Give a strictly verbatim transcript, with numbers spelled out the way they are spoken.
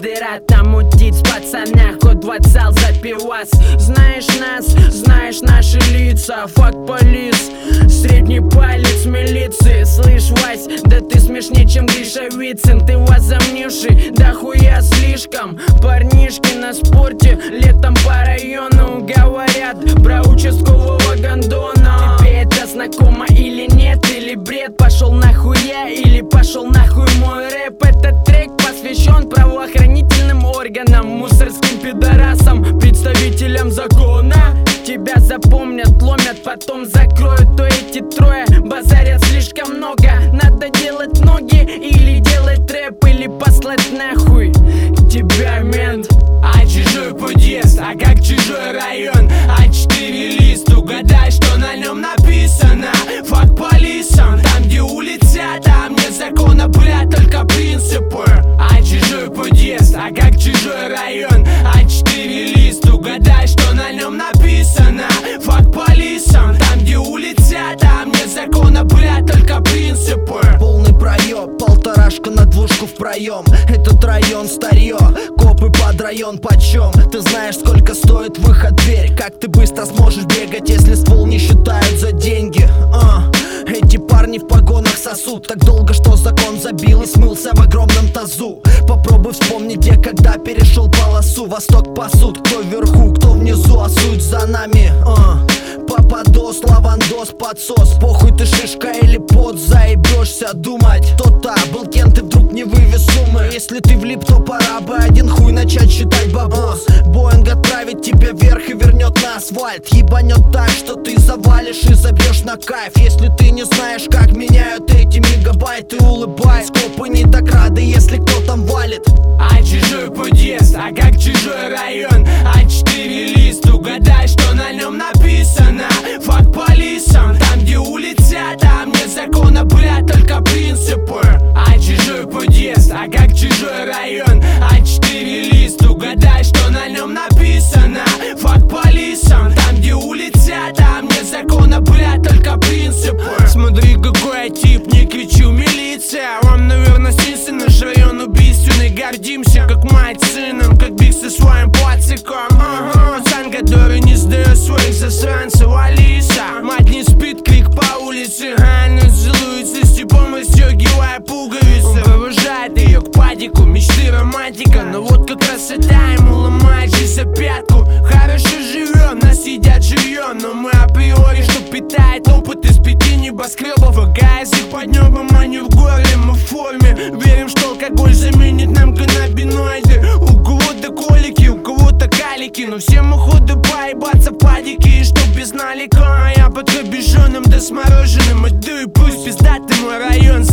дыра, там мутить с пацана, ход в отзал за пивас. Знаешь нас, знаешь наши лица, факт полис, средний палец милиции. Слышь, Вась, да ты смешнее, чем Гриша Вицин. Ты возомнивший, да хуя слишком. Парнишки на спорте, летом по району говорят про участкового гондона. Тебе это знакомо или нет, или бред? Пошел нахуй я, или пошел нахуй мой рэп? Этот трек посвящен правоохранительным органам, мусорским пидорасам, представителям закона. Тебя запомнят, ломят, потом закроют. То эти трое базарят слишком много. Надо делать ноги, или делать рэп, или послать нахуй тебя, мент. А чужой подъезд, а как чужой район? А четыре лист, угадай, что на нем написано. Факт полисом, там где улица, там нет закона, блядь, только принципы. А чужой подъезд, а как чужой район? А четыре лист, угадай, что на нем написано. Факт полисом, там где улица, там нет закона, блядь, только принципы. Полный проеб, полторашка на двушку в проем. Этот район старье, копы под район почем? Ты знаешь, сколько стоит выход в дверь? Как ты быстро сможешь бегать, если ствол не считают за деньги? А, эти парни в погонах сосут так долго, что закон забил и смылся в огромном тазу. Попробуй вспомнить, где, когда перешел полосу. Восток пасут, кто вверху, кто внизу, а суть за нами. А, Пападос, лавандос, подсос. Похуй ты шишка или под, заебешься думать. Кто-то был кем, ты вдруг не вывез суммы. Если ты влип, то пора бы один хуй начать считать бабос. Боинг отправит тебя вверх и вернет на асфальт. Ебанет так, что ты завалишь и забьешь на кайф. Если ты не знаешь, как меняют эти мегабайты, улыбай. Скопы не так рады, если кто там валит. А чужой подъезд, а как чужой район? А четыре лист, угадай, что на нем написано. Факт полисом, там где улица, там нет закона, блядь, только принципы. А чужой подъезд, а как чужой район? А четыре лист, угадай, что на нем написано. Факт полисом, там где улица, там нет закона, блядь, только принципы. Смотри, какой я тип, не кричу милиция. Вам, наверное, снится наш район убийственный. Гордимся, как мать сыном, как биг со своим пациком. Ага, пацан, который не сдает своих засранцев. Алиса, мать не спит, крик по улице. Она целуется с типом, расстегивая пуговицы. Он провожает ее к падику, мечты романтика. Но вот как красота ему ломает жизнь за пятку. Хорошо живем, нас едят живьем, но мы априори, что питает опыт из пяти небоскребов. АГС их под небом, а не в горле, мы в форме. Верим, что алкоголь заменит нам каннабиноиды. У кого-то колики, у кого-то калики, но всем уходу поебаться падики. И чтоб без налика, а я под кабюшоном да с мороженым. Иду и пусть пиздатый мой район.